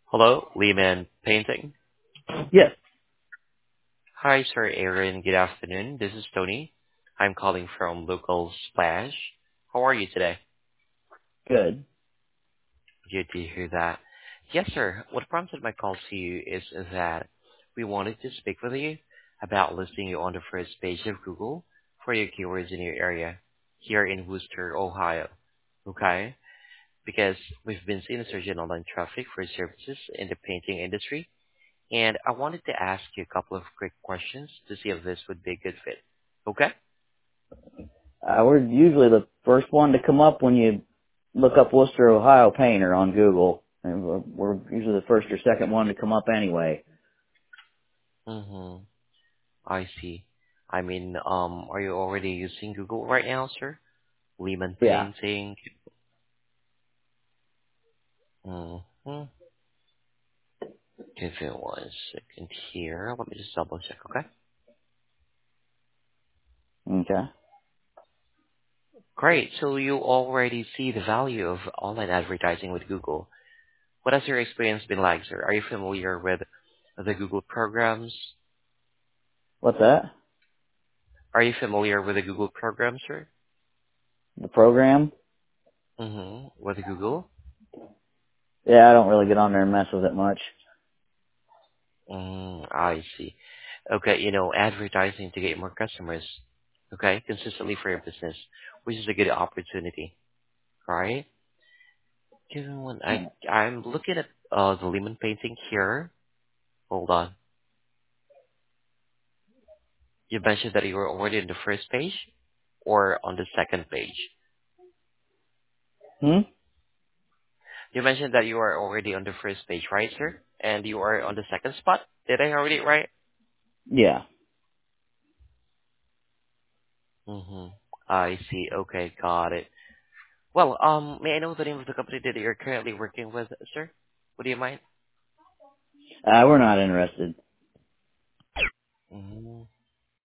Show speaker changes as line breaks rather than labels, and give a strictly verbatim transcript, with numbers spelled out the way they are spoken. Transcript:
Hello, Lehman Painting.
Yes.
Hi, Sir Aaron. Good afternoon. This is Tony. I'm calling from Local Splash. How are you today?
Good.
Good to hear that. Yes, sir. What prompted my call to you is that we wanted to speak with you about listing you on the first page of Google for your keywords in your area here in Worcester, Ohio. Okay? Because we've been seeing a surge in online traffic for services in the painting industry, and I wanted to ask you a couple of quick questions to see if this would be a good fit. Okay?
Uh, we're usually the first one to come up when you look up Worcester, Ohio painter on Google. And we're, we're usually the first or second one to come up anyway.
Mm-hmm. I see. I mean, um, are you already using Google right now, sir? Lehman
Yeah.
Painting. Mm-hmm. Give it one second here. Let me just double check, okay?
Okay.
Great. So you already see the value of online advertising with Google. What has your experience been like, sir? Are you familiar with the Google programs?
What's that?
Are you familiar with the Google program, sir?
The program?
Mm-hmm. With Google?
Yeah, I don't really get on there and mess with it much.
Mm, I see. Okay, you know, advertising to get more customers, okay, consistently for your business, which is a good opportunity, right? You know, when I I'm looking at uh the Lehman painting here. Hold on. You mentioned that you were already on the first page or on the second page.
Hmm?
You mentioned that you are already on the first page, right, sir? And you are on the second spot. Did I read it right?
Yeah.
Mm-hmm. I see. Okay, got it. Well, um, may I know the name of the company that you're currently working with, sir? Would you mind?
Uh, we're not interested.
Mm-hmm.